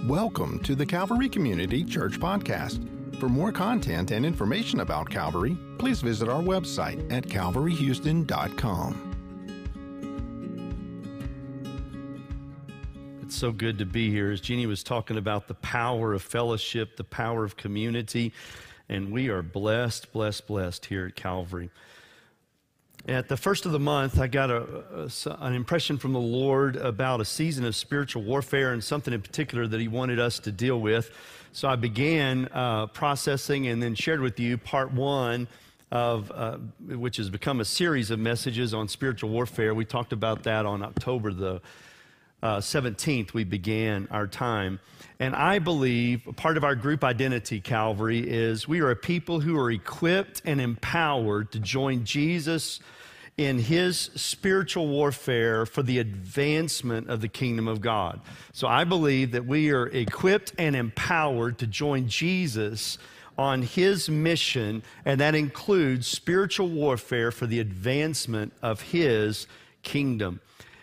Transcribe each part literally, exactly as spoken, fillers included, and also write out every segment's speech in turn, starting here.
Welcome to the Calvary Community Church Podcast. For more content and information about Calvary, please visit our website at calvary houston dot com. It's so good to be here. As Jeannie was talking about the power of fellowship, the power of community, and we are blessed, blessed, blessed here at Calvary. At the first of the month, I got a, a, an impression from the Lord about a season of spiritual warfare and something in particular that He wanted us to deal with. So I began uh, processing and then shared with you part one of, uh, which has become a series of messages on spiritual warfare. We talked about that on October the uh, seventeenth. We began our time. And I believe part of our group identity, Calvary, is we are a people who are equipped and empowered to join Jesus in His spiritual warfare for the advancement of the kingdom of God. So I believe that we are equipped and empowered to join Jesus on His mission, and that includes spiritual warfare for the advancement of His kingdom.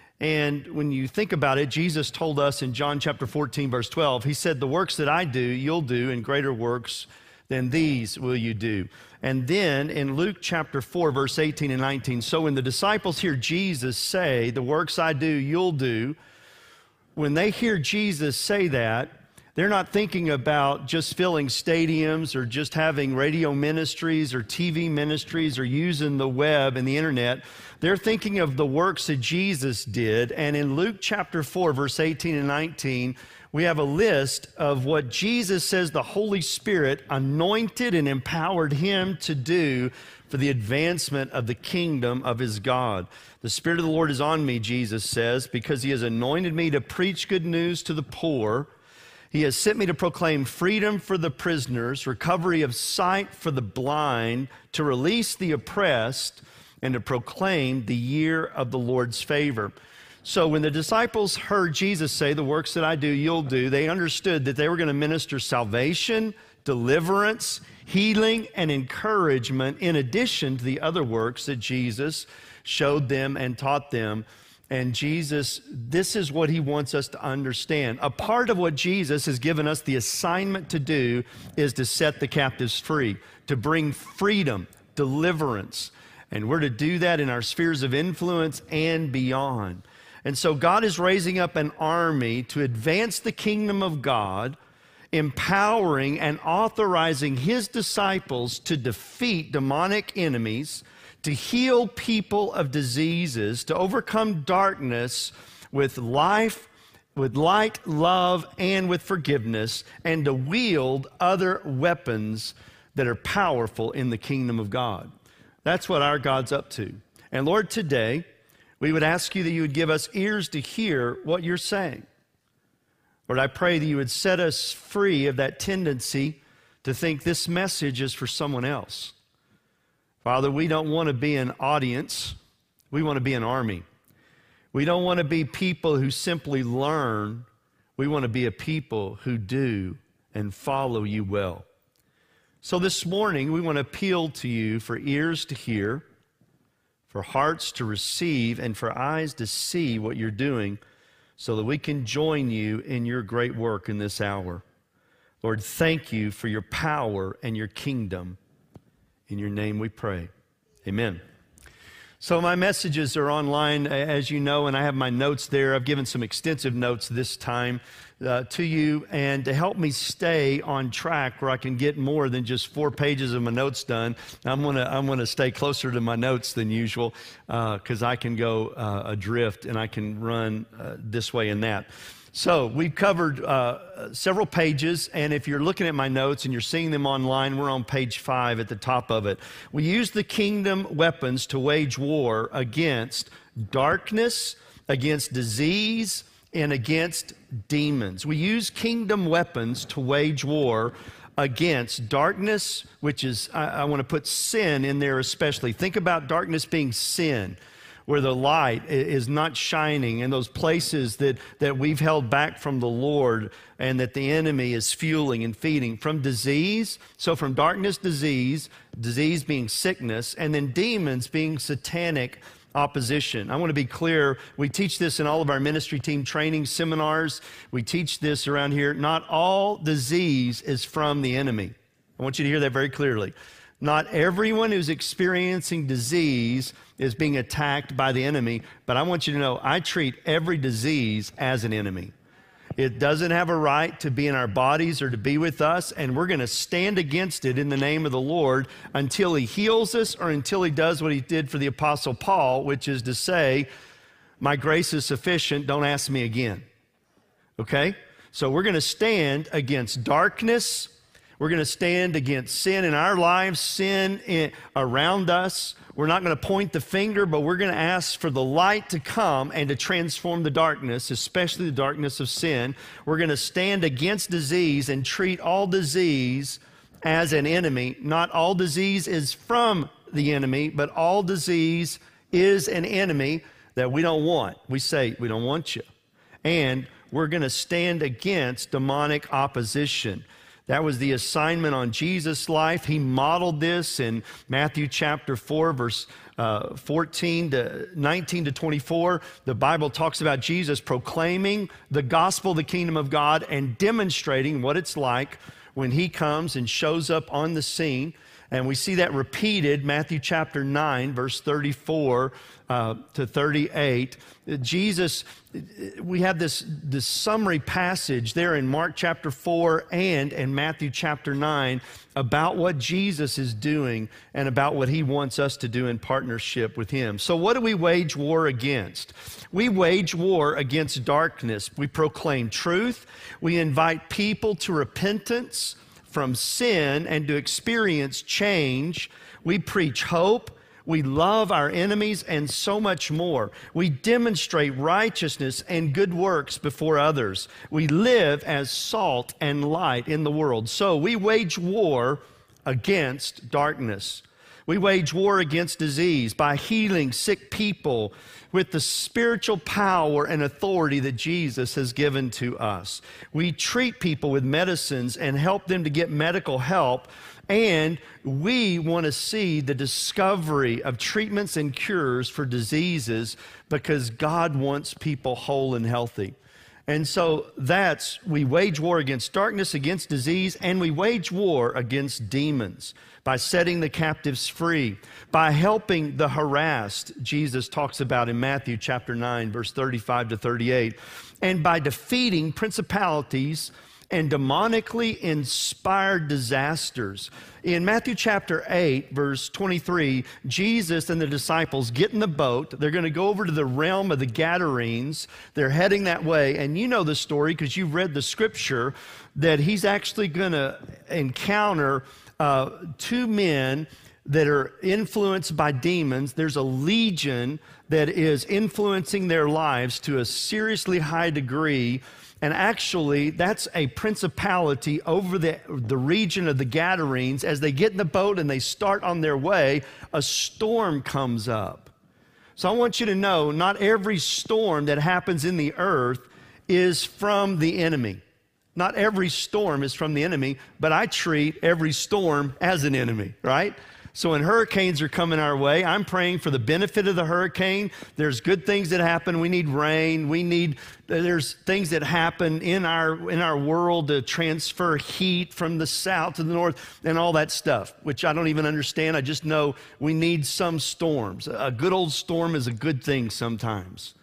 And when you think about it, Jesus told us in John chapter fourteen, verse twelve, He said, "The works that I do, you'll do, and greater works than these will you do." And then in Luke chapter four, verse eighteen and nineteen, so when the disciples hear Jesus say, "The works I do, you'll do," when they hear Jesus say that, they're not thinking about just filling stadiums or just having radio ministries or T V ministries or using the web and the internet. They're thinking of the works that Jesus did. And in Luke chapter four, verse eighteen and nineteen, we have a list of what Jesus says the Holy Spirit anointed and empowered Him to do for the advancement of the kingdom of His God. The Spirit of the Lord is on me, Jesus says, because He has anointed me to preach good news to the poor. He has sent me to proclaim freedom for the prisoners, recovery of sight for the blind, to release the oppressed, and to proclaim the year of the Lord's favor. So when the disciples heard Jesus say, "The works that I do, you'll do," they understood that they were going to minister salvation, deliverance, healing, and encouragement in addition to the other works that Jesus showed them and taught them. And Jesus, this is what He wants us to understand. A part of what Jesus has given us the assignment to do is to set the captives free, to bring freedom, deliverance. And we're to do that in our spheres of influence and beyond. And so God is raising up an army to advance the kingdom of God, empowering and authorizing His disciples to defeat demonic enemies, to heal people of diseases, to overcome darkness with life, with light, love, and with forgiveness, and to wield other weapons that are powerful in the kingdom of God. That's what our God's up to. And Lord, today, we would ask You that You would give us ears to hear what You're saying. Lord, I pray that You would set us free of that tendency to think this message is for someone else. Father, we don't want to be an audience. We want to be an army. We don't want to be people who simply learn. We want to be a people who do and follow You well. So this morning, we want to appeal to You for ears to hear, for hearts to receive, and for eyes to see what You're doing so that we can join You in Your great work in this hour. Lord, thank You for Your power and Your kingdom. In Your name we pray. Amen. So my messages are online, as you know, and I have my notes there. I've given some extensive notes this time uh, to you, and to help me stay on track where I can get more than just four pages of my notes done, I'm going to I'm gonna stay closer to my notes than usual because uh, I can go uh, adrift and I can run uh, this way and that. So we've covered uh, several pages, and if you're looking at my notes and you're seeing them online, we're on page five at the top of it. We use the kingdom weapons to wage war against darkness, against disease, and against demons. We use kingdom weapons to wage war against darkness, which is, I, I want to put sin in there especially. Think about darkness being sin, where the light is not shining in those places that, that we've held back from the Lord and that the enemy is fueling and feeding. From disease, so from darkness, disease, disease being sickness, and then demons being satanic opposition. I want to be clear. We teach this in all of our ministry team training seminars. We teach this around here. Not all disease is from the enemy. I want you to hear that very clearly. Not everyone who's experiencing disease is being attacked by the enemy, but I want you to know I treat every disease as an enemy. It doesn't have a right to be in our bodies or to be with us, and we're going to stand against it in the name of the Lord until he heals us or until he does what he did for the Apostle Paul, which is to say, my grace is sufficient, don't ask me again. Okay? So we're going to stand against darkness. We're going to stand against sin in our lives, sin in, around us. We're not going to point the finger, but we're going to ask for the light to come and to transform the darkness, especially the darkness of sin. We're going to stand against disease and treat all disease as an enemy. Not all disease is from the enemy, but all disease is an enemy that we don't want. We say, we don't want you. And we're going to stand against demonic opposition. That was the assignment on Jesus' life. He modeled this in Matthew chapter four, verse uh, fourteen to nineteen to twenty-four. The Bible talks about Jesus proclaiming the gospel of the kingdom of God and demonstrating what it's like when he comes and shows up on the scene. And we see that repeated, Matthew chapter nine, verse thirty-four uh, to thirty-eight. Jesus, we have this, this summary passage there in Mark chapter four and in Matthew chapter nine about what Jesus is doing and about what he wants us to do in partnership with him. So what do we wage war against? We wage war against darkness. We proclaim truth. We invite people to repentance from sin and to experience change. We preach hope. We love our enemies and so much more. We demonstrate righteousness and good works before others. We live as salt and light in the world. So we wage war against darkness. We wage war against disease by healing sick people with the spiritual power and authority that Jesus has given to us. We treat people with medicines and help them to get medical help. And we want to see the discovery of treatments and cures for diseases because God wants people whole and healthy. And so that's, we wage war against darkness, against disease, and we wage war against demons by setting the captives free, by helping the harassed, Jesus talks about in Matthew chapter nine, verse thirty-five to thirty-eight, and by defeating principalities and demonically inspired disasters. In Matthew chapter eight, verse twenty-three, Jesus and the disciples get in the boat. They're going to go over to the realm of the Gadarenes. They're heading that way. And you know the story because you've read the scripture that he's actually going to encounter uh, two men that are influenced by demons. There's a legion that is influencing their lives to a seriously high degree. And actually, that's a principality over the, the region of the Gadarenes. As they get in the boat and they start on their way, a storm comes up. So I want you to know, not every storm that happens in the earth is from the enemy. Not every storm is from the enemy, but I treat every storm as an enemy, right? So when hurricanes are coming our way, I'm praying for the benefit of the hurricane. There's good things that happen. We need rain. We need, there's things that happen in our, in our world to transfer heat from the south to the north and all that stuff, which I don't even understand. I just know we need some storms. A good old storm is a good thing sometimes.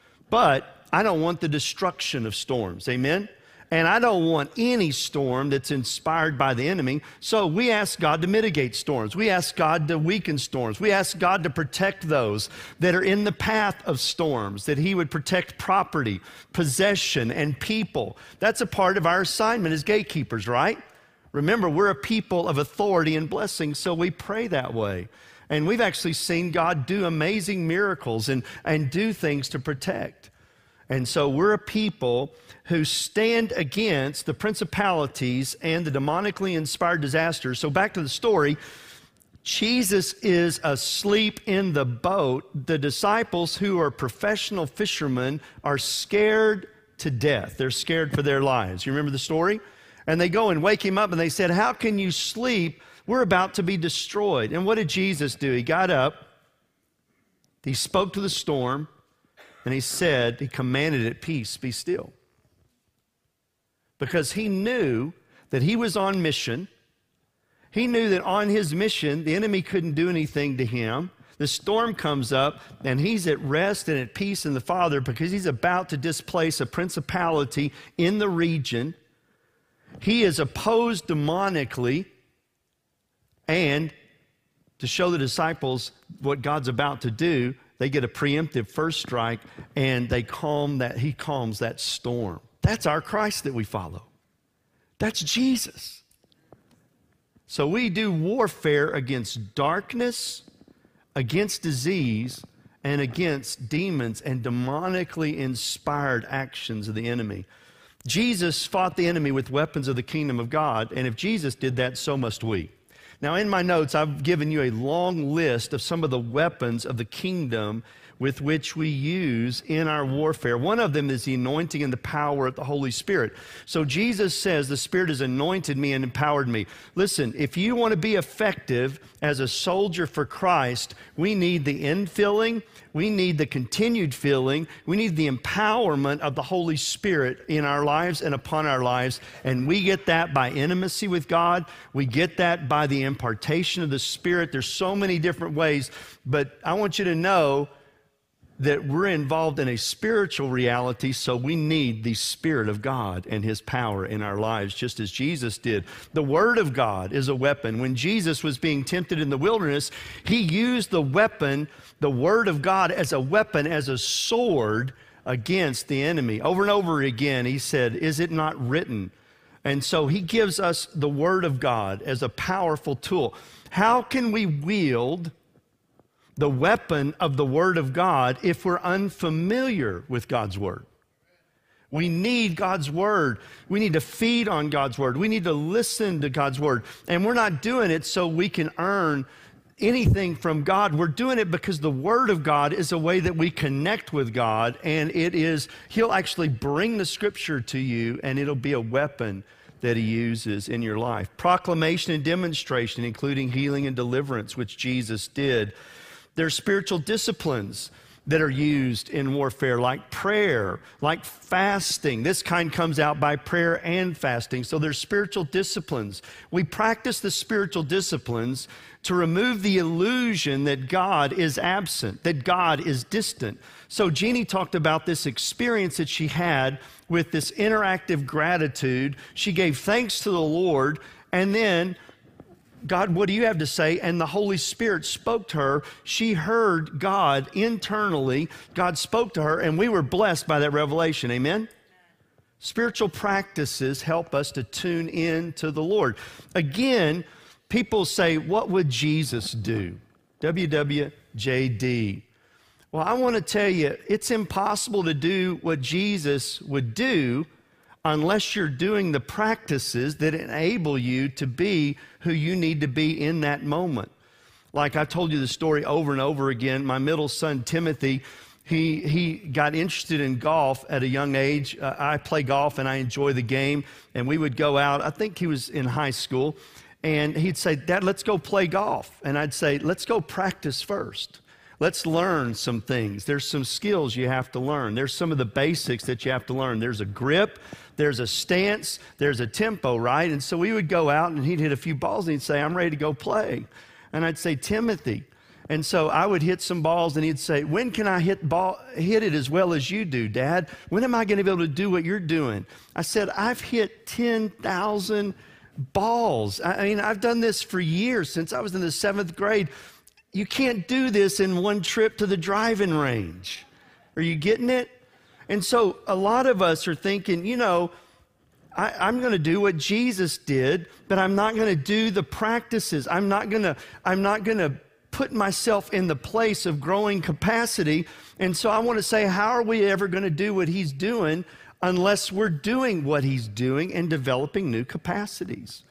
But I don't want the destruction of storms. Amen? And I don't want any storm that's inspired by the enemy. So we ask God to mitigate storms. We ask God to weaken storms. We ask God to protect those that are in the path of storms, that he would protect property, possession, and people. That's a part of our assignment as gatekeepers, right? Remember, we're a people of authority and blessing, so we pray that way. And we've actually seen God do amazing miracles and, and do things to protect. And so we're a people who stand against the principalities and the demonically inspired disasters. So back to the story. Jesus is asleep in the boat. The disciples, who are professional fishermen, are scared to death. They're scared for their lives. You remember the story? And they go and wake him up and they said, "How can you sleep? We're about to be destroyed." And what did Jesus do? He got up He spoke to the storm, and he said, he commanded it, peace, be still. Because he knew that he was on mission. He knew that on his mission, the enemy couldn't do anything to him. The storm comes up, and he's at rest and at peace in the Father because he's about to displace a principality in the region. He is opposed demonically, and to show the disciples what God's about to do, they get a preemptive first strike, and they calm that, he calms that storm. That's our Christ that we follow. That's Jesus. So we do warfare against darkness, against disease, and against demons and demonically inspired actions of the enemy. Jesus fought the enemy with weapons of the kingdom of God, and if Jesus did that, so must we. Now, in my notes, I've given you a long list of some of the weapons of the kingdom with which we use in our warfare. One of them is the anointing and the power of the Holy Spirit. So Jesus says, the Spirit has anointed me and empowered me. Listen, if you want to be effective as a soldier for Christ, we need the infilling, we need the continued filling, we need the empowerment of the Holy Spirit in our lives and upon our lives. And we get that by intimacy with God. We get that by the impartation of the Spirit. There's so many different ways, but I want you to know that we're involved in a spiritual reality, so we need the Spirit of God and His power in our lives, just as Jesus did. The Word of God is a weapon. When Jesus was being tempted in the wilderness, He used the weapon, the Word of God, as a weapon, as a sword against the enemy. Over and over again, He said, "Is it not written?" And so He gives us the Word of God as a powerful tool. How can we wield the weapon of the Word of God if we're unfamiliar with God's Word? We need God's Word. We need to feed on God's Word. We need to listen to God's Word. And we're not doing it so we can earn anything from God. We're doing it because the Word of God is a way that we connect with God, and it is, He'll actually bring the Scripture to you, and it'll be a weapon that He uses in your life. Proclamation and demonstration, including healing and deliverance, which Jesus did. There's spiritual disciplines that are used in warfare, like prayer, like fasting. This kind comes out by prayer and fasting. So there's spiritual disciplines. We practice the spiritual disciplines to remove the illusion that God is absent, that God is distant. So Jeannie talked about this experience that she had with this interactive gratitude. She gave thanks to the Lord, and then, God, what do you have to say? And the Holy Spirit spoke to her. She heard God internally. God spoke to her, and we were blessed by that revelation. Amen? Spiritual practices help us to tune in to the Lord. Again, people say, what would Jesus do? W W J D. Well, I want to tell you, it's impossible to do what Jesus would do unless you're doing the practices that enable you to be who you need to be in that moment. Like I told you the story over and over again, my middle son, Timothy, he, he got interested in golf at a young age. Uh, I play golf and I enjoy the game, and we would go out. I think he was in high school, and he'd say, "Dad, let's go play golf." And I'd say, "Let's go practice first. Let's learn some things. There's some skills you have to learn. There's some of the basics that you have to learn. There's a grip, there's a stance, there's a tempo, right?" And so we would go out, and he'd hit a few balls, and he'd say, "I'm ready to go play." And I'd say, "Timothy." And so I would hit some balls, and he'd say, "When can I hit ball, hit it as well as you do, Dad? When am I going to be able to do what you're doing?" I said, "I've hit ten thousand balls. I mean, I've done this for years, since I was in the seventh grade. You can't do this in one trip to the driving range." Are you getting it? And so a lot of us are thinking, you know, I, I'm going to do what Jesus did, but I'm not going to do the practices. I'm not going to, I'm not going to put myself in the place of growing capacity. And so I want to say, how are we ever going to do what He's doing unless we're doing what He's doing and developing new capacities?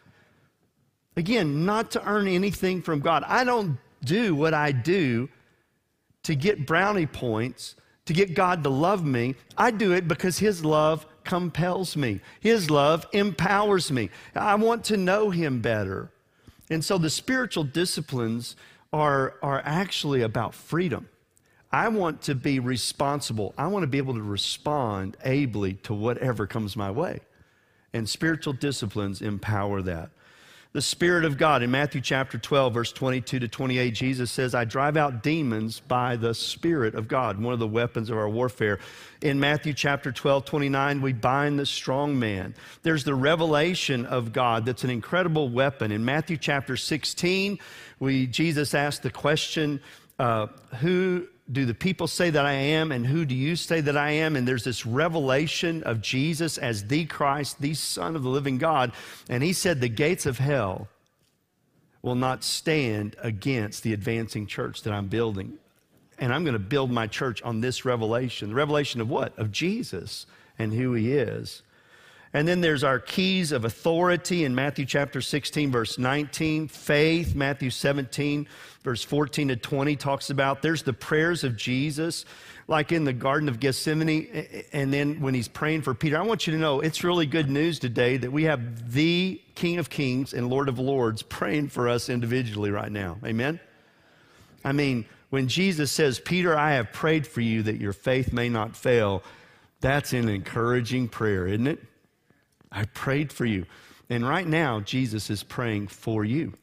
Again, not to earn anything from God. I don't do what I do to get brownie points, to get God to love me. I do it because His love compels me. His love empowers me. I want to know Him better. And so the spiritual disciplines are, are actually about freedom. I want to be responsible. I want to be able to respond ably to whatever comes my way. And spiritual disciplines empower that. The Spirit of God, in Matthew chapter twelve, verse twenty-two to twenty-eight, Jesus says, I drive out demons by the Spirit of God, one of the weapons of our warfare. In Matthew chapter twelve, twenty-nine, we bind the strong man. There's the revelation of God that's an incredible weapon. In Matthew chapter sixteen, we, Jesus asked the question, uh, who do the people say that I am, and who do you say that I am? And there's this revelation of Jesus as the Christ, the Son of the living God. And he said, the gates of hell will not stand against the advancing church that I'm building. And I'm going to build my church on this revelation. The revelation of what? Of Jesus and who he is. And then there's our keys of authority in Matthew chapter sixteen, verse nineteen. Faith, Matthew seventeen, verse fourteen to twenty talks about. There's the prayers of Jesus, like in the Garden of Gethsemane. And then when he's praying for Peter, I want you to know it's really good news today that we have the King of Kings and Lord of Lords praying for us individually right now. Amen? I mean, when Jesus says, Peter, I have prayed for you that your faith may not fail, that's an encouraging prayer, isn't it? I prayed for you. And right now, Jesus is praying for you.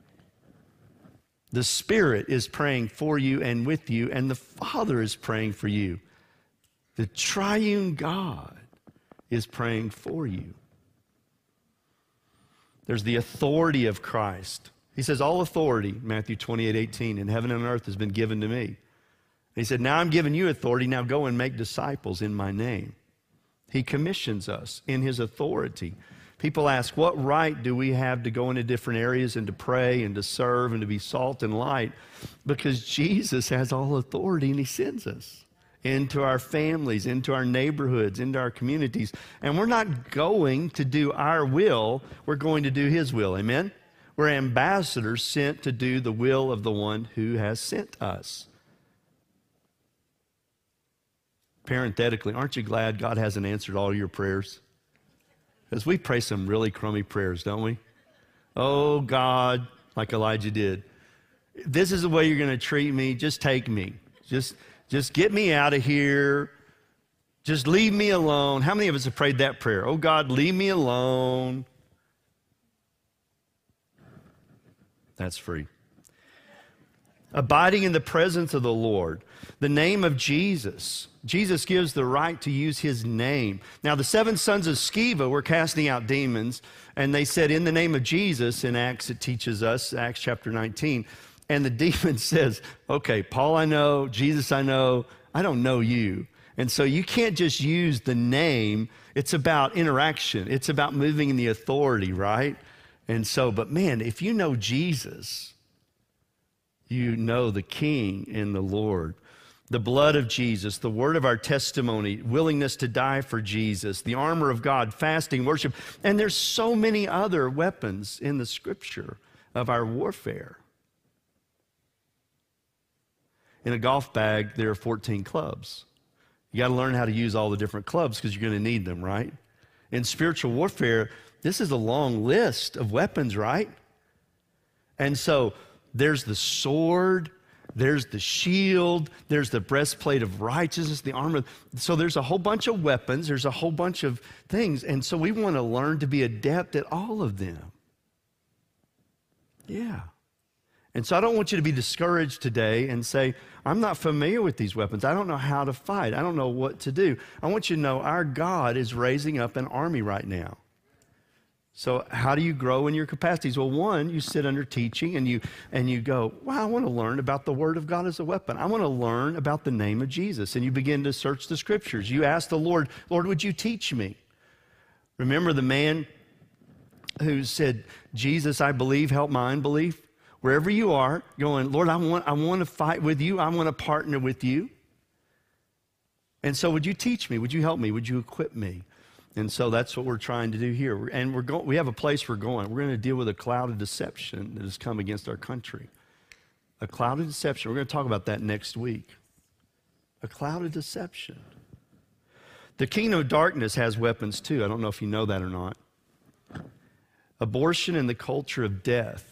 The Spirit is praying for you and with you, and the Father is praying for you. The triune God is praying for you. There's the authority of Christ. He says, all authority, Matthew twenty-eight, eighteen, in heaven and earth has been given to me. And he said, now I'm giving you authority. Now go and make disciples in my name. He commissions us in his authority. People ask, what right do we have to go into different areas and to pray and to serve and to be salt and light? Because Jesus has all authority and he sends us into our families, into our neighborhoods, into our communities. And we're not going to do our will, we're going to do his will. Amen? We're ambassadors sent to do the will of the one who has sent us. Parenthetically, aren't you glad God hasn't answered all your prayers? Because we pray some really crummy prayers, don't we? Oh, God, like Elijah did. This is the way you're going to treat me. Just take me. Just, just get me out of here. Just leave me alone. How many of us have prayed that prayer? Oh, God, leave me alone. That's free. Abiding in the presence of the Lord. The name of Jesus. Jesus gives the right to use his name. Now, the seven sons of Sceva were casting out demons, and they said, in the name of Jesus, in Acts it teaches us, Acts chapter nineteen, and the demon says, okay, Paul I know, Jesus I know, I don't know you. And so you can't just use the name. It's about interaction. It's about moving in the authority, right? And so, but man, if you know Jesus, you know the King and the Lord. The blood of Jesus, the word of our testimony, willingness to die for Jesus, the armor of God, fasting, worship. And there's so many other weapons in the scripture of our warfare. In a golf bag, there are fourteen clubs. You got to learn how to use all the different clubs because you're going to need them, right? In spiritual warfare, this is a long list of weapons, right? And so there's the sword, there's the shield, there's the breastplate of righteousness, the armor. So there's a whole bunch of weapons, there's a whole bunch of things. And so we want to learn to be adept at all of them. Yeah. And so I don't want you to be discouraged today and say, I'm not familiar with these weapons. I don't know how to fight. I don't know what to do. I want you to know our God is raising up an army right now. So how do you grow in your capacities? Well, one, you sit under teaching and you and you go, wow, I want to learn about the Word of God as a weapon. I want to learn about the name of Jesus. And you begin to search the Scriptures. You ask the Lord, Lord, would you teach me? Remember the man who said, Jesus, I believe, help my unbelief? Wherever you are, going, Lord, I want, I want to fight with you. I want to partner with you. And so would you teach me? Would you help me? Would you equip me? And so that's what we're trying to do here. And we're going, we have a place we're going. We're going to deal with a cloud of deception that has come against our country. A cloud of deception. We're going to talk about that next week. A cloud of deception. The kingdom of darkness has weapons too. I don't know if you know that or not. Abortion and the culture of death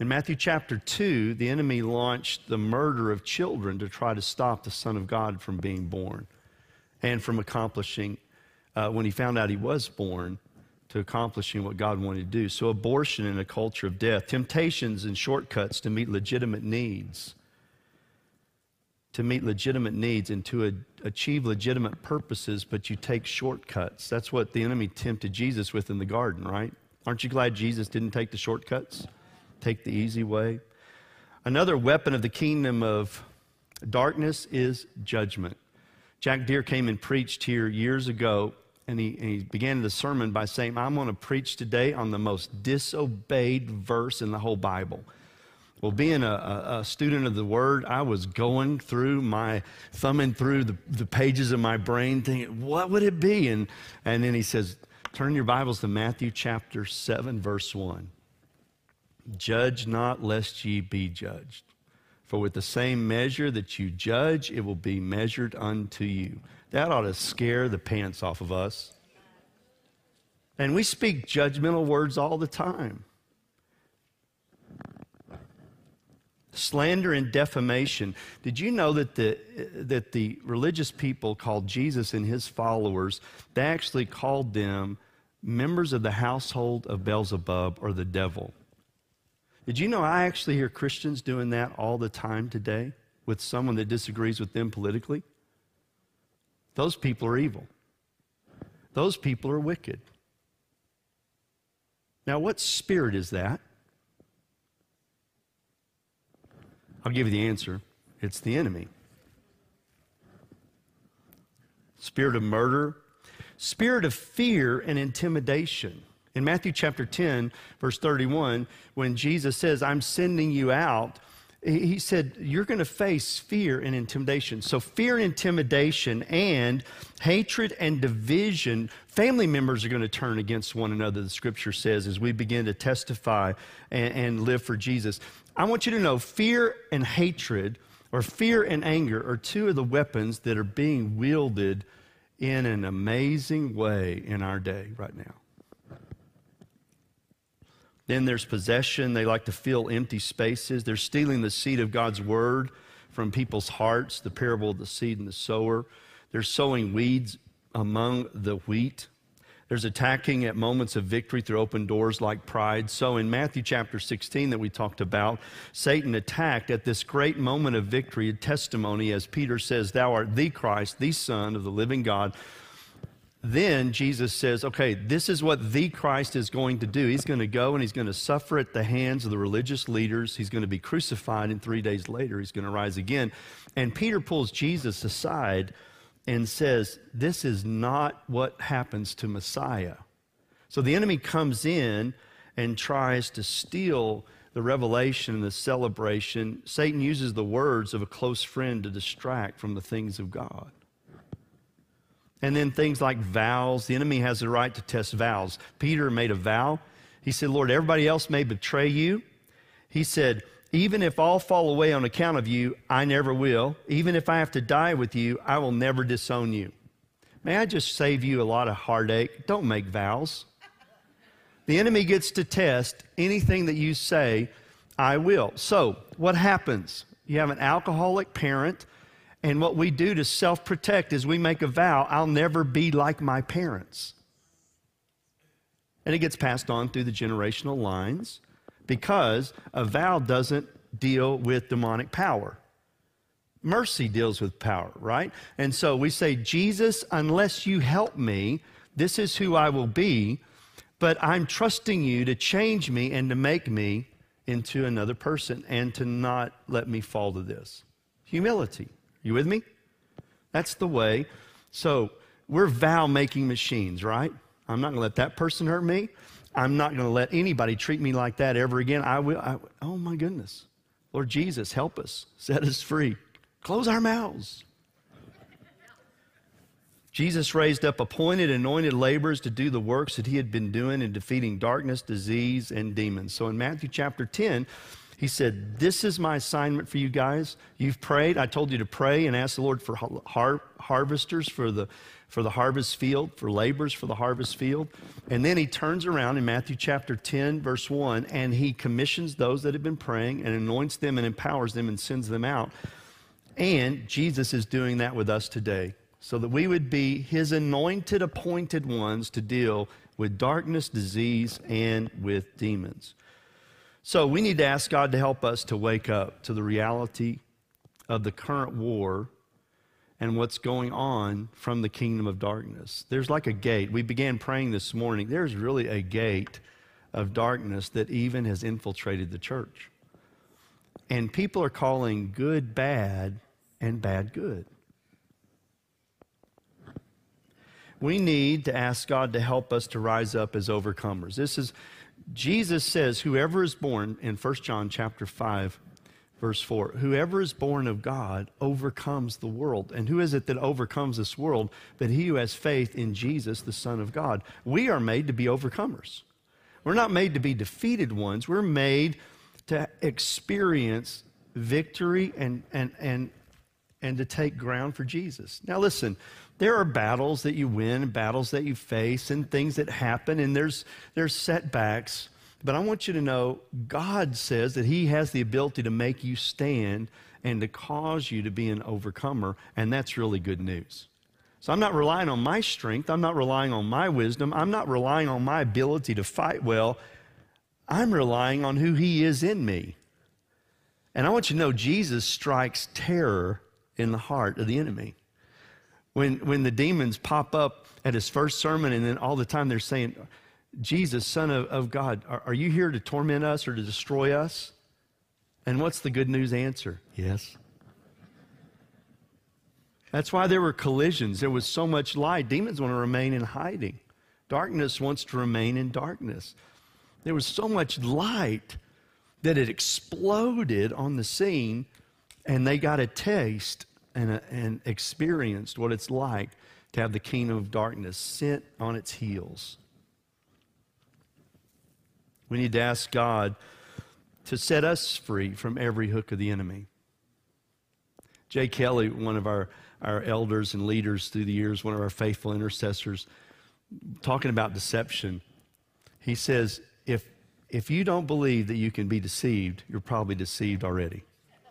In Matthew chapter two, the enemy launched the murder of children to try to stop the Son of God from being born and from accomplishing, uh, when he found out he was born, to accomplishing what God wanted to do. So abortion in a culture of death, temptations and shortcuts to meet legitimate needs, to meet legitimate needs and to a, achieve legitimate purposes, but you take shortcuts. That's what the enemy tempted Jesus with in the garden, right? Aren't you glad Jesus didn't take the shortcuts? Take the easy way. Another weapon of the kingdom of darkness is judgment. Jack Deere came and preached here years ago, and he, and he began the sermon by saying, I'm going to preach today on the most disobeyed verse in the whole Bible. Well, being a, a, a student of the Word, I was going through my, thumbing through the, the pages of my brain thinking, what would it be? And, and then he says, turn your Bibles to Matthew chapter seven, verse one. Judge not, lest ye be judged. For with the same measure that you judge, it will be measured unto you. That ought to scare the pants off of us. And we speak judgmental words all the time. Slander and defamation. Did you know that the, that the religious people called Jesus and his followers, they actually called them members of the household of Beelzebub or the devil? Did you know I actually hear Christians doing that all the time today with someone that disagrees with them politically? Those people are evil. Those people are wicked. Now, what spirit is that? I'll give you the answer. It's the enemy. Spirit of murder, spirit of fear and intimidation. In Matthew chapter ten, verse thirty-one, when Jesus says, I'm sending you out, he said, you're going to face fear and intimidation. So fear and intimidation and hatred and division, family members are going to turn against one another, the scripture says, as we begin to testify and, and live for Jesus. I want you to know fear and hatred, or fear and anger, are two of the weapons that are being wielded in an amazing way in our day right now. Then there's possession. They like to fill empty spaces. They're stealing the seed of God's word from people's hearts, the parable of the seed and the sower. They're sowing weeds among the wheat. There's attacking at moments of victory through open doors like pride. So in Matthew chapter sixteen that we talked about, Satan attacked at this great moment of victory, a testimony, as Peter says, thou art the Christ, the Son of the living God. Then Jesus says, okay, this is what the Christ is going to do. He's going to go and he's going to suffer at the hands of the religious leaders. He's going to be crucified, and three days later he's going to rise again. And Peter pulls Jesus aside and says, this is not what happens to Messiah. So the enemy comes in and tries to steal the revelation and the celebration. Satan uses the words of a close friend to distract from the things of God. And then things like vows. The enemy has the right to test vows. Peter made a vow. He said, Lord, everybody else may betray you. He said, even if all fall away on account of you, I never will. Even if I have to die with you, I will never disown you. May I just save you a lot of heartache? Don't make vows. The enemy gets to test anything that you say, I will. So what happens? You have an alcoholic parent, and what we do to self-protect is we make a vow, I'll never be like my parents. And it gets passed on through the generational lines because a vow doesn't deal with demonic power. Mercy deals with power, right? And so we say, Jesus, unless you help me, this is who I will be, but I'm trusting you to change me and to make me into another person and to not let me fall to this. Humility. You with me? That's the way. So we're vow-making machines, right? I'm not going to let that person hurt me. I'm not going to let anybody treat me like that ever again. I will. I, oh, my goodness. Lord Jesus, help us. Set us free. Close our mouths. Jesus raised up appointed, anointed laborers to do the works that he had been doing in defeating darkness, disease, and demons. So in Matthew chapter ten, he said, this is my assignment for you guys. You've prayed. I told you to pray and ask the Lord for har- harvesters for the, for the harvest field, for laborers for the harvest field. And then he turns around in Matthew chapter ten, verse one, and he commissions those that have been praying and anoints them and empowers them and sends them out. And Jesus is doing that with us today, so that we would be his anointed, appointed ones to deal with darkness, disease, and with demons. So we need to ask God to help us to wake up to the reality of the current war and what's going on from the kingdom of darkness. There's like a gate. We began praying this morning. There's really a gate of darkness that even has infiltrated the church. And people are calling good bad and bad good. We need to ask God to help us to rise up as overcomers. This is, Jesus says, whoever is born, in First John chapter five, verse four, whoever is born of God overcomes the world. And who is it that overcomes this world? But he who has faith in Jesus, the Son of God. We are made to be overcomers. We're not made to be defeated ones. We're made to experience victory and, and, and, and to take ground for Jesus. Now listen, there are battles that you win, battles that you face, and things that happen, and there's, there's setbacks. But I want you to know, God says that he has the ability to make you stand and to cause you to be an overcomer, and that's really good news. So I'm not relying on my strength. I'm not relying on my wisdom. I'm not relying on my ability to fight well. I'm relying on who he is in me. And I want you to know, Jesus strikes terror in the heart of the enemy. When, when the demons pop up at his first sermon, and then all the time they're saying, Jesus, Son of, of God, are, are you here to torment us or to destroy us? And what's the good news answer? Yes. That's why there were collisions. There was so much light. Demons want to remain in hiding. Darkness wants to remain in darkness. There was so much light that it exploded on the scene, and they got a taste and, a, and experienced what it's like to have the kingdom of darkness sent on its heels. We need to ask God to set us free from every hook of the enemy. Jay Kelly, one of our, our elders and leaders through the years, one of our faithful intercessors, talking about deception, he says, if, if you don't believe that you can be deceived, you're probably deceived already.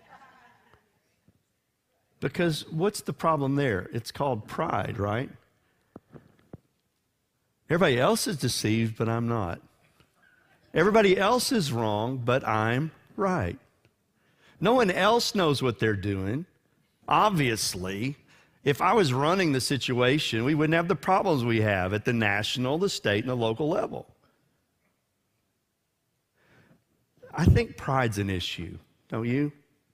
Because what's the problem there? It's called pride, right? Everybody else is deceived, but I'm not. Everybody else is wrong, but I'm right. No one else knows what they're doing. Obviously, if I was running the situation, we wouldn't have the problems we have at the national, the state, and the local level. I think pride's an issue, don't you?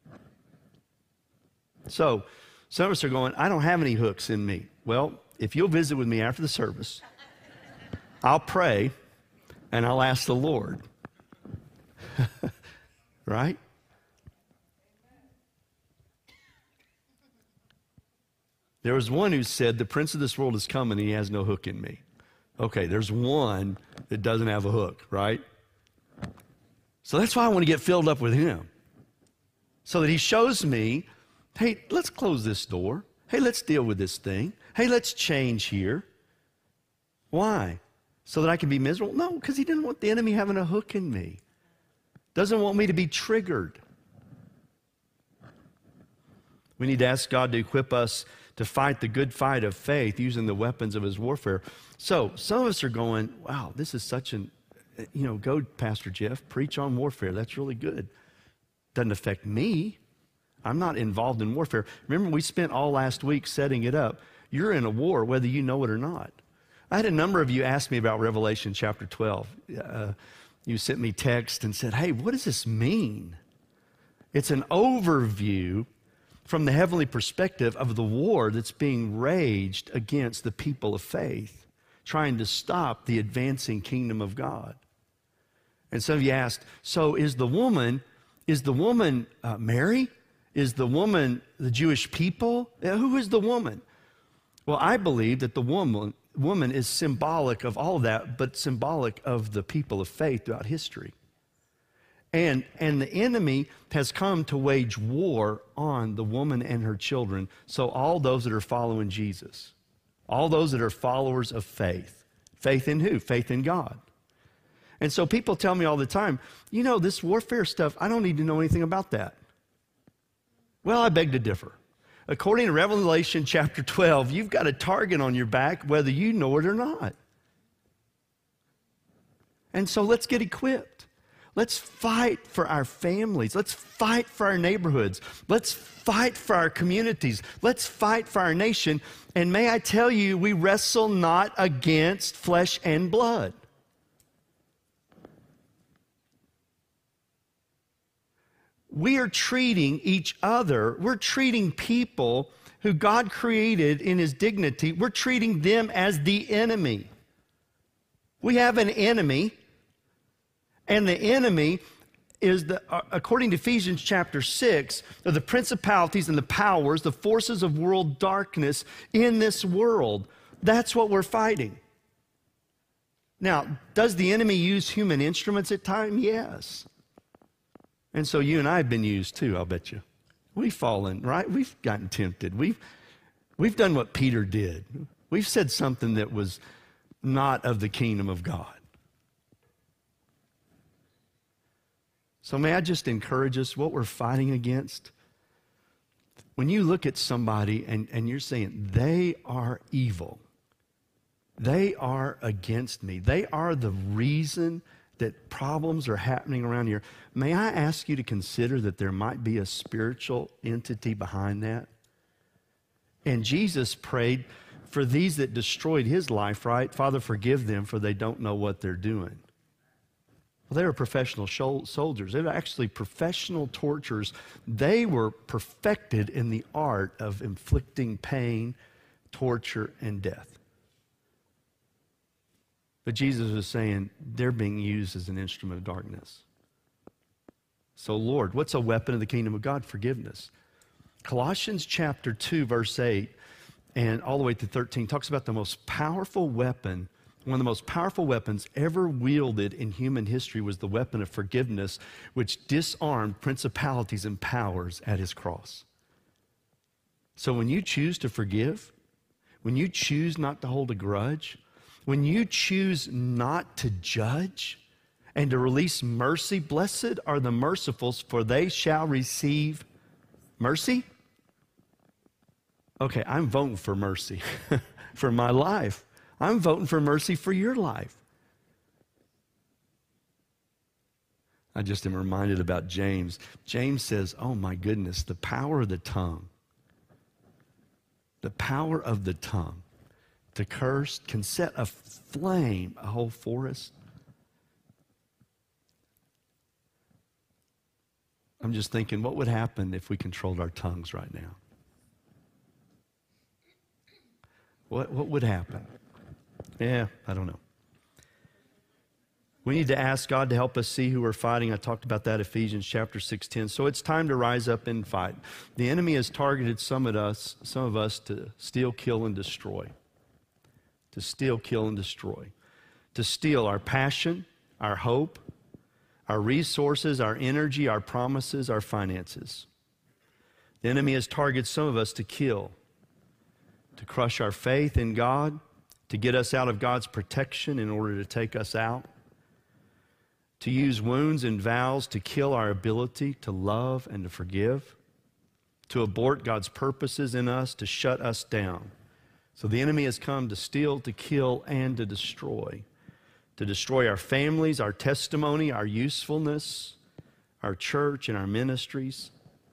So, some of us are going, I don't have any hooks in me. Well, if you'll visit with me after the service, I'll pray and I'll ask the Lord. Right? There was one who said, the prince of this world is coming and he has no hook in me. Okay, there's one that doesn't have a hook, right? So that's why I want to get filled up with him. So that he shows me, hey, let's close this door. Hey, let's deal with this thing. Hey, let's change here. Why? So that I can be miserable? No, because he didn't want the enemy having a hook in me. Doesn't want me to be triggered. We need to ask God to equip us to fight the good fight of faith using the weapons of his warfare. So some of us are going, wow, this is such an, you know, go, Pastor Jeff, preach on warfare. That's really good. Doesn't affect me. I'm not involved in warfare. Remember, we spent all last week setting it up. You're in a war whether you know it or not. I had a number of you ask me about Revelation chapter twelve. Uh, you sent me text and said, hey, what does this mean? It's an overview from the heavenly perspective of the war that's being waged against the people of faith, trying to stop the advancing kingdom of God. And some of you asked, so is the woman, is the woman uh, Mary? Is the woman the Jewish people? Uh, who is the woman? Well, I believe that the woman, woman is symbolic of all of that, but symbolic of the people of faith throughout history. And, and the enemy has come to wage war on the woman and her children, so all those that are following Jesus. All those that are followers of faith. Faith in who? Faith in God. And so people tell me all the time, you know, this warfare stuff, I don't need to know anything about that. Well, I beg to differ. According to Revelation chapter twelve, you've got a target on your back whether you know it or not. And so let's get equipped. Let's fight for our families. Let's fight for our neighborhoods. Let's fight for our communities. Let's fight for our nation. And may I tell you, we wrestle not against flesh and blood. We are treating each other, we're treating people who God created in his dignity, we're treating them as the enemy. We have an enemy, and the enemy is, the, according to Ephesians chapter six, are the principalities and the powers, the forces of world darkness in this world. That's what we're fighting. Now, does the enemy use human instruments at times? Yes. And so you and I have been used too, I'll bet you. We've fallen, right? We've gotten tempted. We've, we've done what Peter did. We've said something that was not of the kingdom of God. So may I just encourage us what we're fighting against? When you look at somebody and, and you're saying, they are evil. They are against me. They are the reason that problems are happening around here. May I ask you to consider that there might be a spiritual entity behind that? And Jesus prayed for these that destroyed his life, right? Father, forgive them, for they don't know what they're doing. Well, they were professional soldiers. They were actually professional torturers. They were perfected in the art of inflicting pain, torture, and death. But Jesus was saying they're being used as an instrument of darkness. So, Lord, what's a weapon of the kingdom of God? Forgiveness. Colossians chapter two, verse eight, and all the way to thirteen, talks about the most powerful weapon, one of the most powerful weapons ever wielded in human history was the weapon of forgiveness, which disarmed principalities and powers at his cross. So when you choose to forgive, when you choose not to hold a grudge, when you choose not to judge and to release mercy, blessed are the merciful, for they shall receive mercy. Okay, I'm voting for mercy for my life. I'm voting for mercy for your life. I just am reminded about James. James says, oh my goodness, the power of the tongue, the power of the tongue. To curse can set aflame a whole forest. I'm just thinking, what would happen if we controlled our tongues right now? What, what would happen? Yeah, I don't know. We need to ask God to help us see who we're fighting. I talked about that, Ephesians chapter six ten. So it's time to rise up and fight. The enemy has targeted some of us, some of us to steal, kill, and destroy. To steal, kill, and destroy. To steal our passion, our hope, our resources, our energy, our promises, our finances. The enemy has targeted some of us to kill, to crush our faith in God, to get us out of God's protection in order to take us out, to use wounds and vows to kill our ability to love and to forgive, to abort God's purposes in us, to shut us down. So the enemy has come to steal, to kill, and to destroy. To destroy our families, our testimony, our usefulness, our church, and our ministries.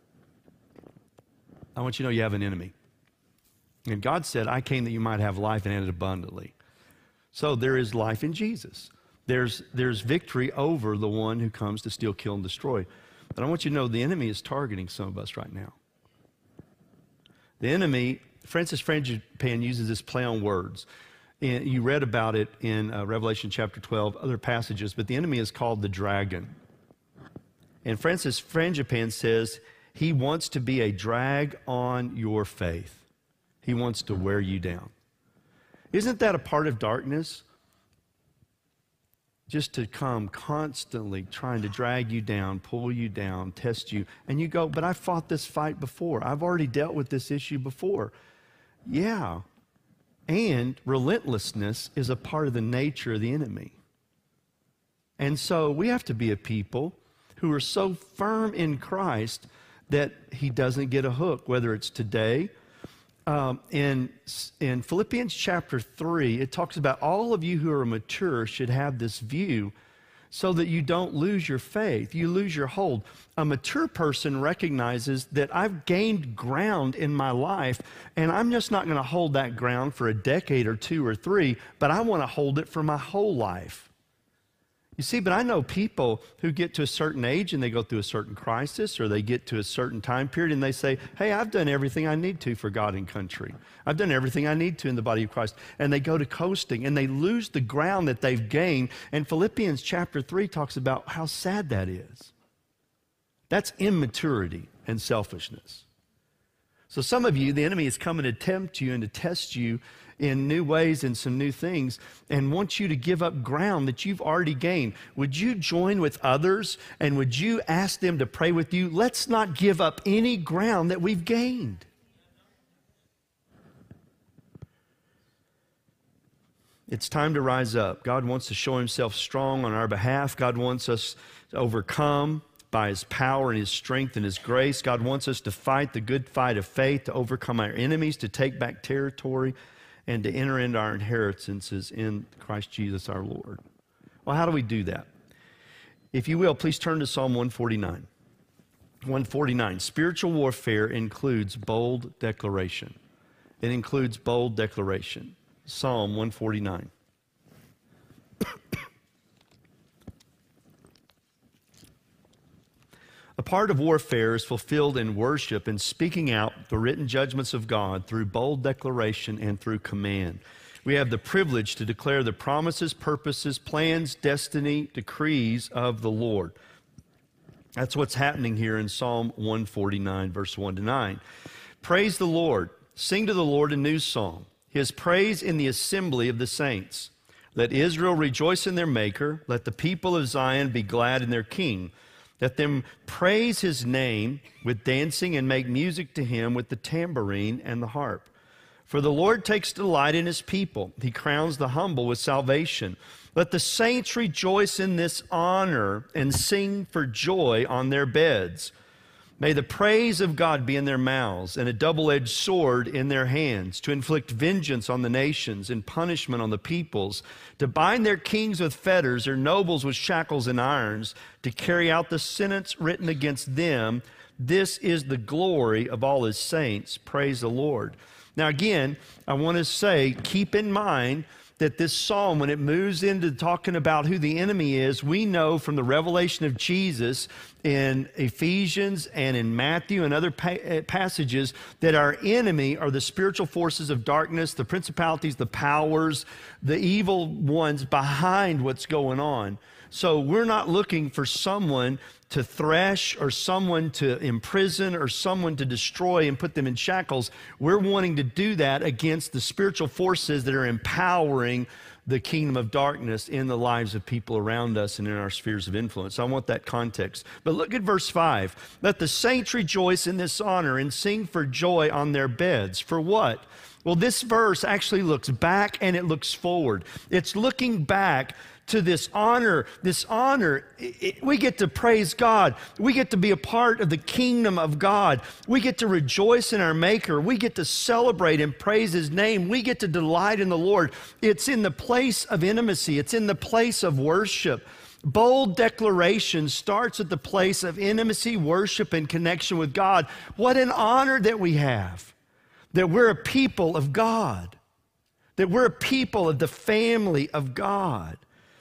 I want you to know you have an enemy. And God said, I came that you might have life and have it abundantly. So there is life in Jesus. There's, there's victory over the one who comes to steal, kill, and destroy. But I want you to know the enemy is targeting some of us right now. The enemy, Francis Frangipane uses this play on words. And you read about it in uh, Revelation chapter twelve, other passages, but the enemy is called the dragon. And Francis Frangipane says he wants to be a drag on your faith. He wants to wear you down. Isn't that a part of darkness? Just to come constantly trying to drag you down, pull you down, test you. And you go, but I fought this fight before. I've already dealt with this issue before. Yeah, And relentlessness is a part of the nature of the enemy. And so we have to be a people who are so firm in Christ that he doesn't get a hook, whether it's today. Um, in, in Philippians chapter three, it talks about all of you who are mature should have this view so that you don't lose your faith, you lose your hold. A mature person recognizes that I've gained ground in my life, and I'm just not going to hold that ground for a decade or two or three, but I want to hold it for my whole life. You see, but I know people who get to a certain age and they go through a certain crisis, or they get to a certain time period and they say, hey, I've done everything I need to for God and country. I've done everything I need to in the body of Christ. And they go to coasting and they lose the ground that they've gained. And Philippians chapter three talks about how sad that is. That's immaturity and selfishness. So some of you, the enemy is coming to tempt you and to test you in new ways and some new things, and wants you to give up ground that you've already gained. Would you join with others, and would you ask them to pray with you? Let's not give up any ground that we've gained. It's time to rise up. God wants to show himself strong on our behalf. God wants us to overcome by his power and his strength and his grace. God wants us to fight the good fight of faith, to overcome our enemies, to take back territory, and to enter into our inheritances in Christ Jesus our Lord. Well, how do we do that? If you will, please turn to Psalm one forty-nine. one forty-nine. Spiritual warfare includes bold declaration. It includes bold declaration. Psalm one forty-nine. A part of warfare is fulfilled in worship and speaking out the written judgments of God through bold declaration and through command. We have the privilege to declare the promises, purposes, plans, destiny, decrees of the Lord. That's what's happening here in Psalm one forty-nine, verse one to nine. Praise the Lord. Sing to the Lord a new song, his praise in the assembly of the saints. Let Israel rejoice in their Maker. Let the people of Zion be glad in their King. Let them praise his name with dancing and make music to him with the tambourine and the harp. For the Lord takes delight in his people. He crowns the humble with salvation. Let the saints rejoice in this honor and sing for joy on their beds. May the praise of God be in their mouths and a double-edged sword in their hands, to inflict vengeance on the nations and punishment on the peoples, to bind their kings with fetters, their nobles with shackles and irons, to carry out the sentence written against them. This is the glory of all his saints. Praise the Lord. Now again, I want to say, keep in mind that this psalm, when it moves into talking about who the enemy is, we know from the revelation of Jesus in Ephesians and in Matthew and other pa- passages that our enemy are the spiritual forces of darkness, the principalities, the powers, the evil ones behind what's going on. So we're not looking for someone to thresh or someone to imprison or someone to destroy and put them in shackles. We're wanting to do that against the spiritual forces that are empowering the kingdom of darkness in the lives of people around us and in our spheres of influence. I want that context. But look at verse five. Let the saints rejoice in this honor and sing for joy on their beds. For what? Well, this verse actually looks back and it looks forward. It's looking back to this honor, this honor. It, we get to praise God. We get to be a part of the kingdom of God. We get to rejoice in our Maker. We get to celebrate and praise his name. We get to delight in the Lord. It's in the place of intimacy. It's in the place of worship. Bold declaration starts at the place of intimacy, worship, and connection with God. What an honor that we have, that we're a people of God, that we're a people of the family of God.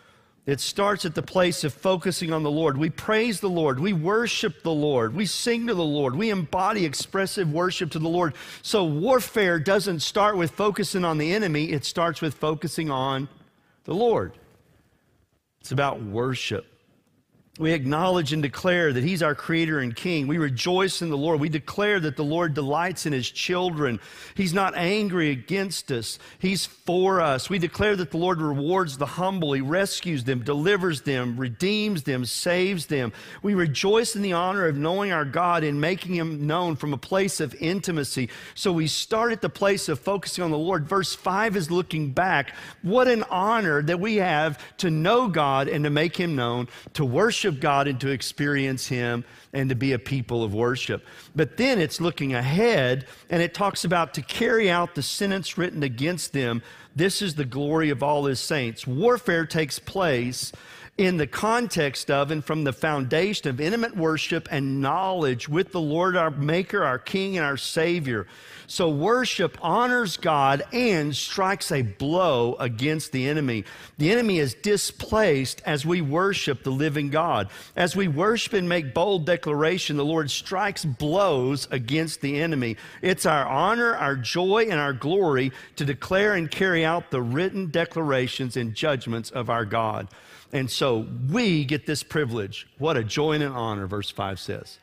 It starts at the place of focusing on the Lord. We praise the Lord. We worship the Lord. We sing to the Lord. We embody expressive worship to the Lord. So warfare doesn't start with focusing on the enemy. It starts with focusing on the Lord. It's about worship. We acknowledge and declare that he's our creator and king. We rejoice in the Lord. We declare that the Lord delights in his children. He's not angry against us. He's for us. We declare that the Lord rewards the humble. He rescues them, delivers them, redeems them, saves them. We rejoice in the honor of knowing our God and making him known from a place of intimacy. So we start at the place of focusing on the Lord. Verse five is looking back. What an honor that we have to know God and to make him known, to worship God and to experience him and to be a people of worship. But then it's looking ahead, and it talks about to carry out the sentence written against them. This is the glory of all his saints. Warfare takes place in the context of and from the foundation of intimate worship and knowledge with the Lord, our Maker, our King, and our Savior. So worship honors God and strikes a blow against the enemy. The enemy is displaced as we worship the living God. As we worship and make bold declaration, the Lord strikes blows against the enemy. It's our honor, our joy, and our glory to declare and carry out the written declarations and judgments of our God. And so we get this privilege. What a joy and an honor, verse five says.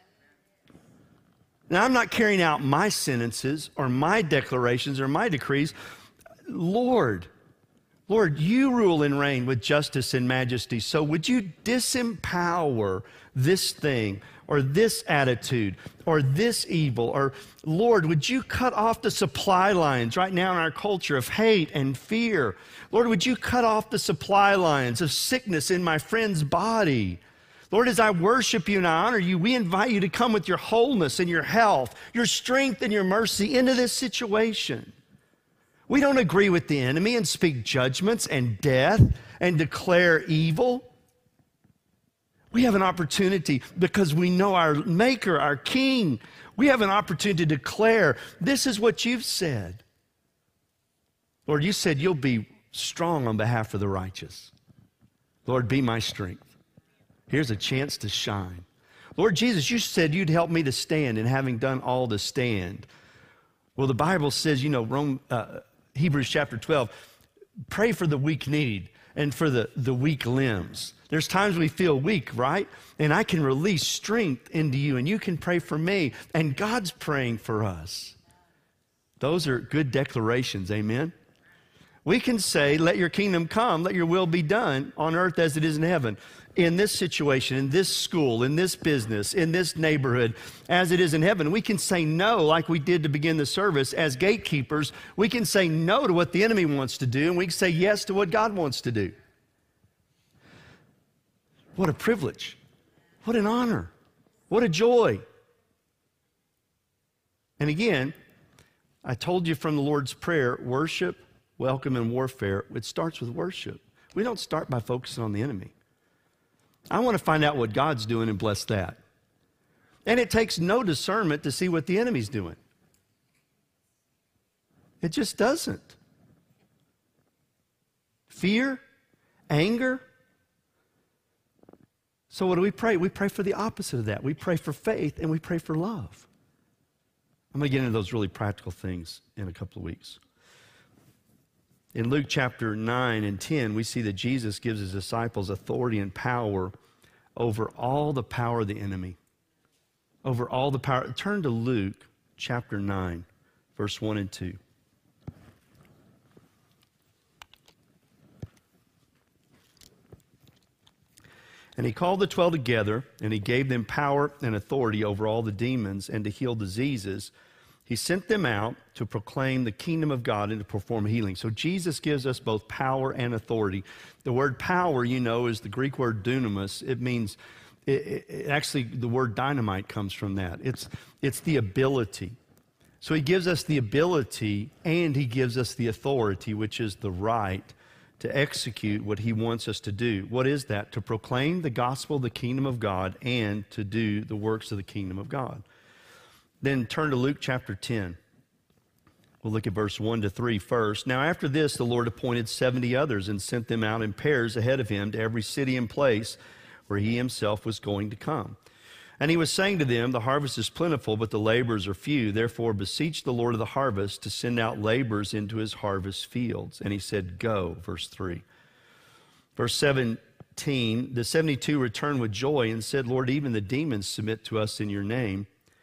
Now, I'm not carrying out my sentences or my declarations or my decrees. Lord, Lord, you rule and reign with justice and majesty. So would you disempower this thing or this attitude or this evil? Or, Lord, would you cut off the supply lines right now in our culture of hate and fear? Lord, would you cut off the supply lines of sickness in my friend's body? Lord, as I worship you and I honor you, we invite you to come with your wholeness and your health, your strength and your mercy into this situation. We don't agree with the enemy and speak judgments and death and declare evil. We have an opportunity because we know our Maker, our King. We have an opportunity to declare, this is what you've said. Lord, you said you'll be strong on behalf of the righteous. Lord, be my strength. Here's a chance to shine. Lord Jesus, you said you'd help me to stand, and having done all to stand. Well, the Bible says, you know, Rome, uh, Hebrews chapter twelve, pray for the weak need and for the, the weak limbs. There's times we feel weak, right? And I can release strength into you, and you can pray for me, and God's praying for us. Those are good declarations, amen? We can say, let your kingdom come, let your will be done on earth as it is in heaven. In this situation, in this school, in this business, in this neighborhood, as it is in heaven. We can say no, like we did to begin the service. As gatekeepers, we can say no to what the enemy wants to do, and we can say yes to what God wants to do. What a privilege. What an honor. What a joy. And again, I told you from the Lord's Prayer, worship, welcome, and warfare, it starts with worship. We don't start by focusing on the enemy. I want to find out what God's doing and bless that. And it takes no discernment to see what the enemy's doing. It just doesn't. Fear, anger. So what do we pray? We pray for the opposite of that. We pray for faith and we pray for love. I'm going to get into those really practical things in a couple of weeks. In Luke chapter nine and ten, we see that Jesus gives his disciples authority and power over all the power of the enemy. Over all the power. Turn to Luke chapter nine, verse one and two. And he called the twelve together, and he gave them power and authority over all the demons and to heal diseases. He sent them out to proclaim the kingdom of God and to perform healing. So Jesus gives us both power and authority. The word power, you know, is the Greek word dunamis. It means, it, it, actually, the word dynamite comes from that. It's, it's the ability. So he gives us the ability and he gives us the authority, which is the right to execute what he wants us to do. What is that? To proclaim the gospel of the kingdom of God and to do the works of the kingdom of God. Then turn to Luke chapter ten. We'll look at verse one to three first. Now after this, the Lord appointed seventy others and sent them out in pairs ahead of him to every city and place where he himself was going to come. And he was saying to them, the harvest is plentiful, but the laborers are few. Therefore beseech the Lord of the harvest to send out laborers into his harvest fields. And he said, go, verse three. Verse seventeen thirteen, the seventy-two returned with joy and said, Lord, even the demons submit to us in your name.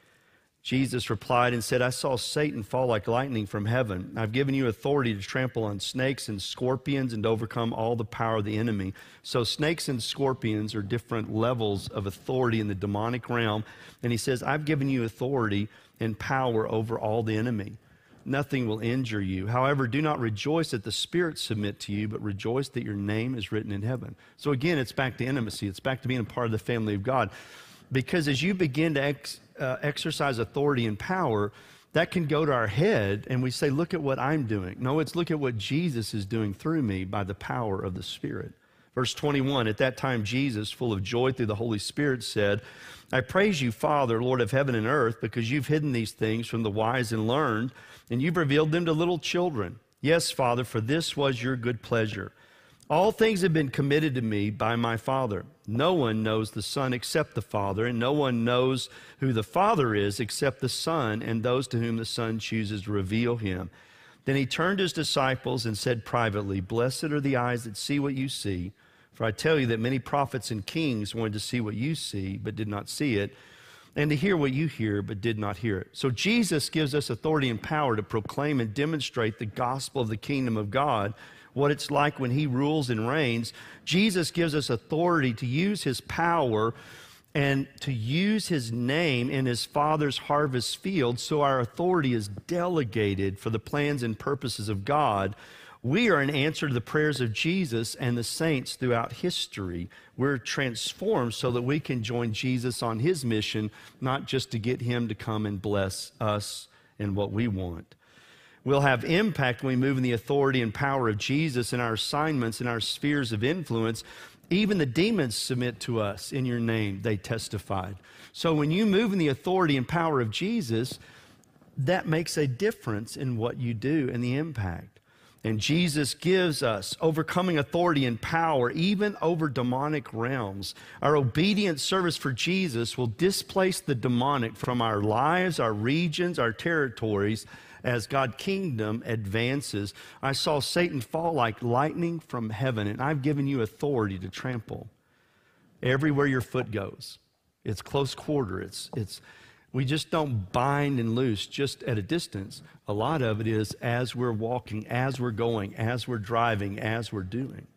Jesus replied and said, I saw Satan fall like lightning from heaven. I've given you authority to trample on snakes and scorpions and to overcome all the power of the enemy. So snakes and scorpions are different levels of authority in the demonic realm. And he says, I've given you authority and power over all the enemy. Nothing will injure you. However, do not rejoice that the spirits submit to you, but rejoice that your name is written in heaven. So again, it's back to intimacy. It's back to being a part of the family of God. Because as you begin to ex, uh, exercise authority and power, that can go to our head and we say, look at what I'm doing. No, it's look at what Jesus is doing through me by the power of the Spirit. Verse twenty-one, at that time Jesus, full of joy through the Holy Spirit, said, I praise you, Father, Lord of heaven and earth, because you've hidden these things from the wise and learned, and you've revealed them to little children. Yes, Father, for this was your good pleasure. All things have been committed to me by my Father. No one knows the Son except the Father, and no one knows who the Father is except the Son and those to whom the Son chooses to reveal him. Then he turned to his disciples and said privately, Blessed are the eyes that see what you see. For I tell you that many prophets and kings wanted to see what you see, but did not see it, and to hear what you hear, but did not hear it. So Jesus gives us authority and power to proclaim and demonstrate the gospel of the kingdom of God, what it's like when he rules and reigns. Jesus gives us authority to use his power and to use his name in his Father's harvest field, so our authority is delegated for the plans and purposes of God. We are an answer to the prayers of Jesus and the saints throughout history. We're transformed so that we can join Jesus on his mission, not just to get him to come and bless us and what we want. We'll have impact when we move in the authority and power of Jesus in our assignments, in our spheres of influence. Even the demons submit to us in your name, they testified. So when you move in the authority and power of Jesus, that makes a difference in what you do and the impact. And Jesus gives us overcoming authority and power, even over demonic realms. Our obedient service for Jesus will displace the demonic from our lives, our regions, our territories, as God's kingdom advances. I saw Satan fall like lightning from heaven, and I've given you authority to trample everywhere your foot goes. It's close quarter. It's, it's, we just don't bind and loose just at a distance. A lot of it is as we're walking, as we're going, as we're driving, as we're doing.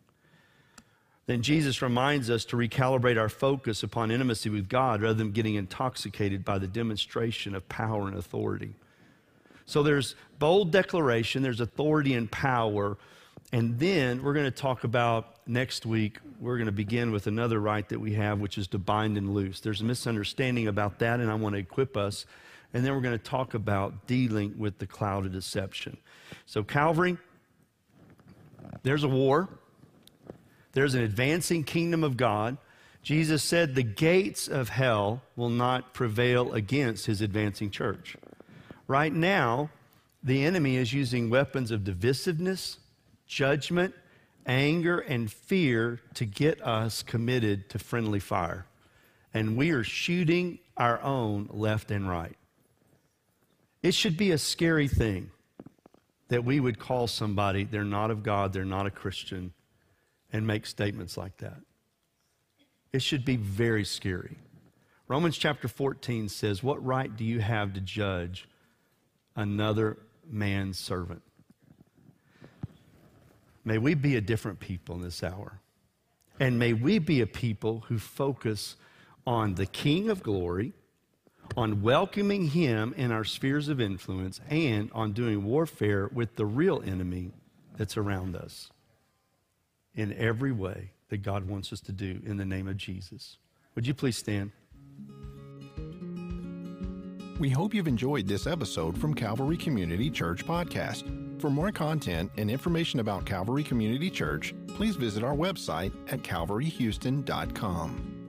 Then Jesus reminds us to recalibrate our focus upon intimacy with God rather than getting intoxicated by the demonstration of power and authority. So there's bold declaration, there's authority and power, and then we're going to talk about next week, we're going to begin with another right that we have, which is to bind and loose. There's a misunderstanding about that, and I want to equip us. And then we're going to talk about dealing with the cloud of deception. So Calvary, there's a war. There's an advancing kingdom of God. Jesus said the gates of hell will not prevail against his advancing church. Right now, the enemy is using weapons of divisiveness, judgment, anger, and fear to get us committed to friendly fire. And we are shooting our own left and right. It should be a scary thing that we would call somebody, they're not of God, they're not a Christian, and make statements like that. It should be very scary. Romans chapter fourteen says, what right do you have to judge another man's servant? May we be a different people in this hour. And may we be a people who focus on the King of glory, on welcoming him in our spheres of influence, and on doing warfare with the real enemy that's around us in every way that God wants us to do in the name of Jesus. Would you please stand? We hope you've enjoyed this episode from Calvary Community Church Podcast. For more content and information about Calvary Community Church, please visit our website at calvary houston dot com.